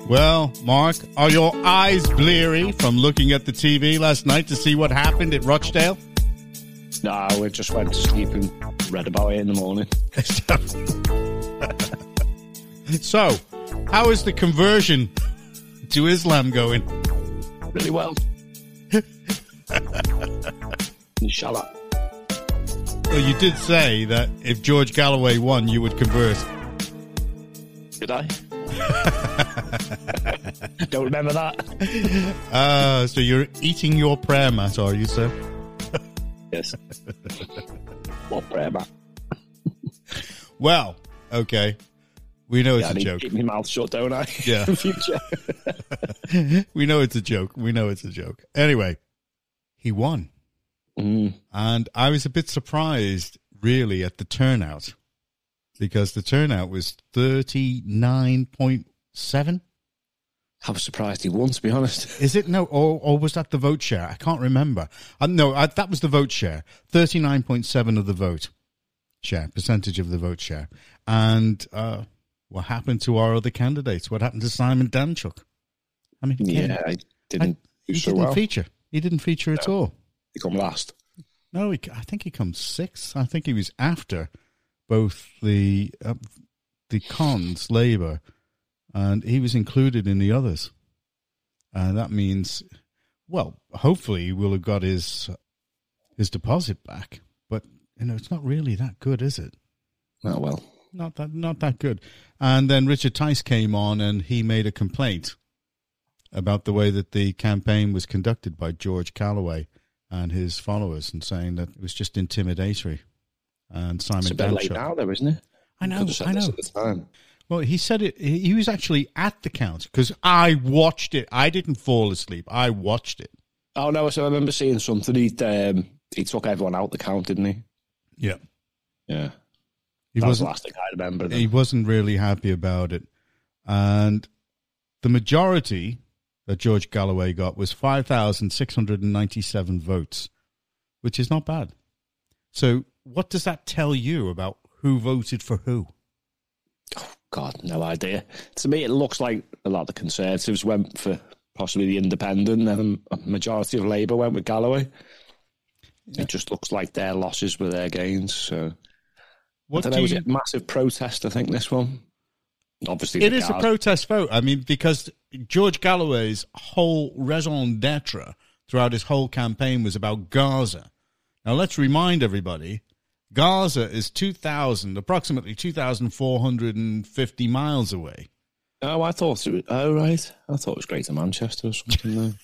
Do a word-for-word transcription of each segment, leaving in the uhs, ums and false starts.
Well, Mark, are your eyes bleary from looking at the T V last night to see what happened at Rochdale? No, we just went to sleep and read about it in the morning. So, how is the conversion to Islam going? Really well. Inshallah. Well, you did say that if George Galloway won, you would convert. Did I? Don't remember that. Uh, so you're eating your prayer mat, are you, sir? Yes. What prayer mat? Well, okay. We know it's yeah, a I need joke. to keep my mouth shut, don't I? Yeah. In future. We know it's a joke. We know it's a joke. Anyway, he won. Mm. And I was a bit surprised, really, at the turnout. Because the turnout was thirty-nine point seven. I was surprised he won, to be honest. Is it? No, or, or was that the vote share? I can't remember. Uh, no, I, that was the vote share. thirty-nine point seven of the vote share, percentage of the vote share. And uh, what happened to our other candidates? What happened to Simon Danchuk? I mean, yeah, I didn't I, do he so didn't well. feature. He didn't feature at No. all. He come last. No, he, I think he comes sixth. I think he was after both the uh, the cons, Labour, and he was included in the others. And that means, well, hopefully he will have got his his deposit back. But you know, it's not really that good, is it? Oh well, Not that not that good. And then Richard Tice came on and he made a complaint about the way that the campaign was conducted by George Galloway and his followers, and saying that it was just intimidatory. And Simon it's a bit late Danchuk. now, though, isn't it? I know, Could have said I this know. At the time. Well, he said it. He he was actually at the count because I watched it. I didn't fall asleep. I watched it. Oh no! So I remember seeing something. He um, he took everyone out the count, didn't he? Yeah, Yeah. he that was the wasn't. last thing I remember. Then. He wasn't really happy about it, and the majority that George Galloway got was five thousand six hundred and ninety-seven votes, which is not bad. So, what does that tell you about who voted for who? Oh, God, no idea. To me, it looks like a lot of the Conservatives went for possibly the Independent, and a majority of Labour went with Galloway. Yeah. It just looks like their losses were their gains. So, What I don't do know, was you- it a massive protest, I think, this one? Obviously, It the is a Gaz- protest vote. I mean, because George Galloway's whole raison d'etre throughout his whole campaign was about Gaza. Now, let's remind everybody, Gaza is two thousand, approximately two thousand four hundred fifty miles away. Oh, I thought it was... Oh, right. I thought it was Greater Manchester or something. No,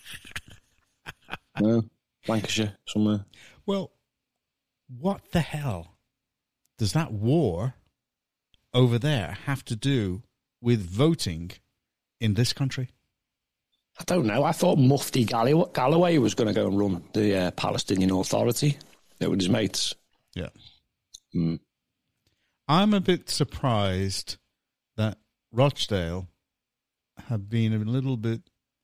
no. Lancashire, somewhere. Well, what the hell does that war over there have to do with voting in this country? I don't know. I thought Mufti Gallow- Galloway was going to go and run the uh, Palestinian Authority. It with his mates. Yeah. Mm. I'm a bit surprised that Rochdale have been a little bit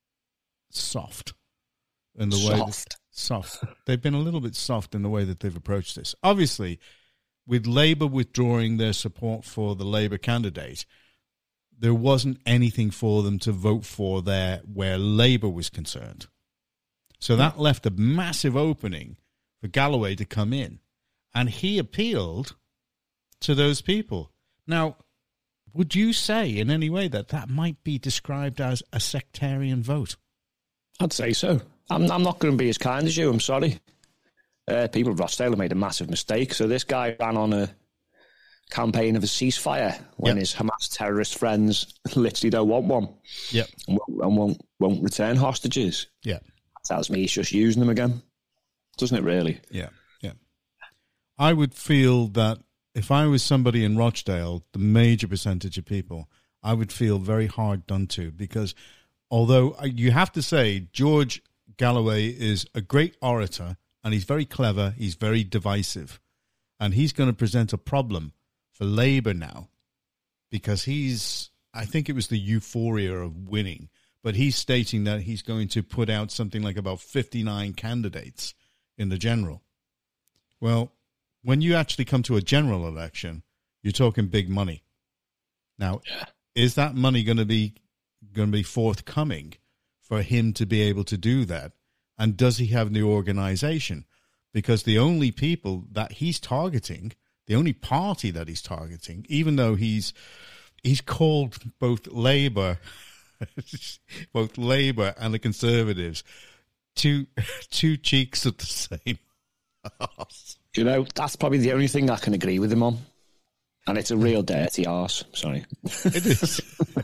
soft in the way that, Soft. soft. They've been a little bit soft in the way that they've approached this. Obviously, with Labour withdrawing their support for the Labour candidate, there wasn't anything for them to vote for there where Labour was concerned. So that left a massive opening for Galloway to come in. And he appealed to those people. Now, would you say in any way that that might be described as a sectarian vote? I'd say so. I'm, I'm not going to be as kind as you. I'm sorry. Uh, people of Rochdale have made a massive mistake. So this guy ran on a campaign of a ceasefire when Yep. his Hamas terrorist friends literally don't want one. Yep. And won't, and won't, won't return hostages. Yeah. That tells me he's just using them again. Doesn't it really? Yeah. Yeah. I would feel that if I was somebody in Rochdale, the major percentage of people, I would feel very hard done to, because although you have to say George Galloway is a great orator and he's very clever, he's very divisive, and he's going to present a problem for Labour now, because he's, I think it was the euphoria of winning, but he's stating that he's going to put out something like about fifty-nine candidates in the general. Well, when you actually come to a general election, you're talking big money. Now, Yeah. is that money going to be going to be forthcoming for him to be able to do that? And does he have the organization? Because the only people that he's targeting, the only party that he's targeting, even though he's he's called both Labour, both Labour and the Conservatives, two two cheeks of the same arse. You know, that's probably the only thing I can agree with him on. And it's a real dirty arse. Sorry. It is.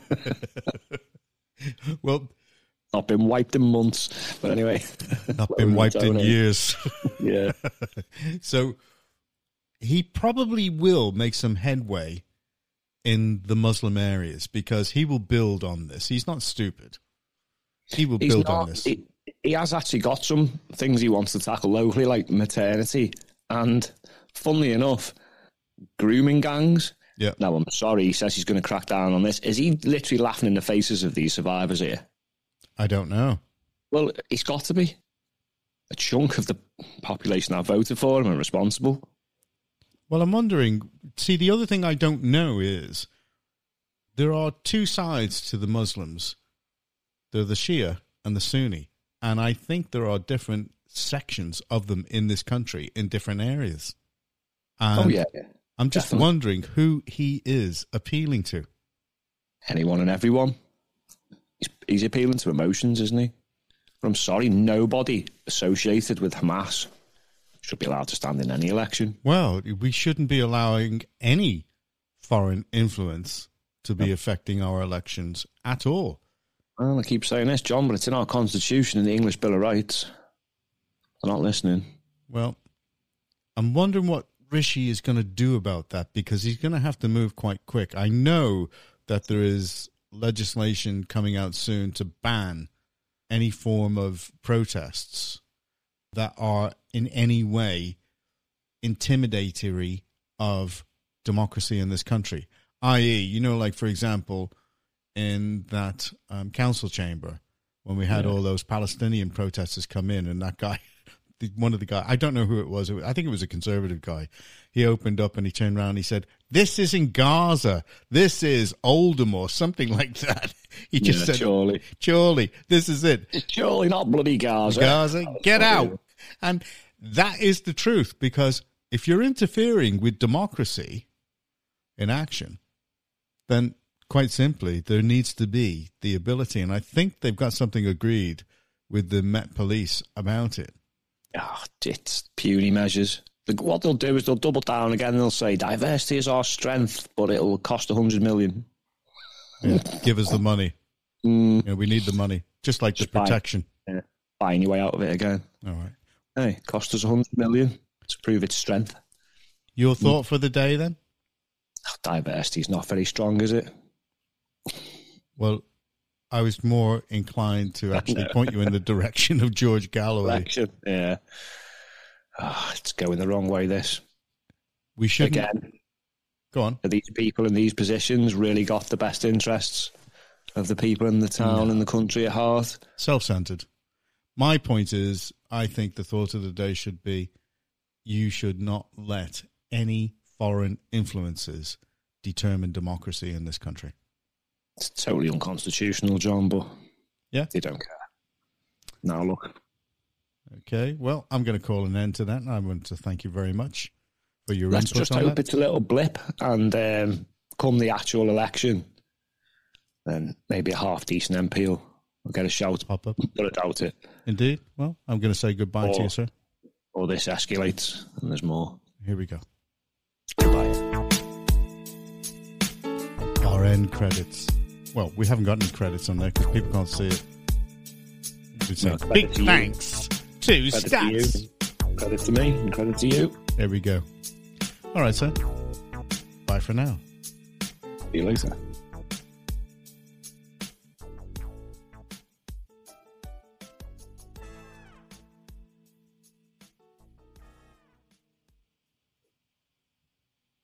Well, not been wiped in months, but anyway. Not been wiped in years. Yeah. So he probably will make some headway in the Muslim areas because he will build on this. He's not stupid. He will He's build not, on this. He, he has actually got some things he wants to tackle locally, like maternity and, funnily enough, grooming gangs. Yeah. Now, I'm sorry, he says he's going to crack down on this. Is he literally laughing in the faces of these survivors here? I don't know. Well, he's got to be. A chunk of the population that voted for him are responsible. Well, I'm wondering, see, the other thing I don't know is there are two sides to the Muslims. They're the Shia and the Sunni. And I think there are different sections of them in this country in different areas. And oh, yeah. I'm just Definitely. wondering who he is appealing to. Anyone and everyone. He's, he's appealing to emotions, isn't he? But I'm sorry, nobody associated with Hamas should be allowed to stand in any election. Well, we shouldn't be allowing any foreign influence to be affecting our elections at all. Well, I keep saying this, John, but it's in our Constitution and the English Bill of Rights. They're not listening. Well, I'm wondering what Rishi is going to do about that because he's going to have to move quite quick. I know that there is legislation coming out soon to ban any form of protests that are in any way intimidatory of democracy in this country. that is, you know, like, for example, in that um, council chamber, when we had yeah. all those Palestinian protesters come in and that guy, one of the guys, I don't know who it was, I think it was a conservative guy, he opened up and he turned around and he said, "This isn't Gaza, this is Oldham," or something like that. He just yeah, said, surely. surely, this is it. Surely not bloody Gaza. Gaza, get out. And that is the truth, because if you're interfering with democracy in action, then quite simply, there needs to be the ability, and I think they've got something agreed with the Met Police about it. Oh, it's puny measures. What they'll do is they'll double down again and they'll say diversity is our strength, but it'll cost a hundred million. Yeah, give us the money. Mm. Yeah, we need the money, just like just the protection. Buy, yeah, buying your way out of it again. All right. Hey, cost us a hundred million to prove its strength. Your thought mm. for the day, then? Oh, diversity is not very strong, is it? Well, I was more inclined to actually point you in the direction of George Galloway. Direction, yeah. Oh, it's going the wrong way, this. We shouldn't. Again, go on. Are these people in these positions really got the best interests of the people in the town no. and the country at heart? Self-centered. My point is, I think the thought of the day should be, you should not let any foreign influences determine democracy in this country. It's totally unconstitutional, John, but yeah, they don't care. Now look. Okay, well, I'm going to call an end to that, and I want to thank you very much for your Let's input just on hope that. It's a little blip, and um, come the actual election, then maybe a half-decent M P will, will get a shout. Pop up. But I doubt it. Indeed. Well, I'm going to say goodbye or, to you, sir. Or this escalates, and there's more. Here we go. Goodbye. Our end credits. Well, we haven't got any credits on there because people can't see it. We say, No, big to thanks to credit Stats. To credit to me and credit to you. There we go. All right, sir. Bye for now. See you later.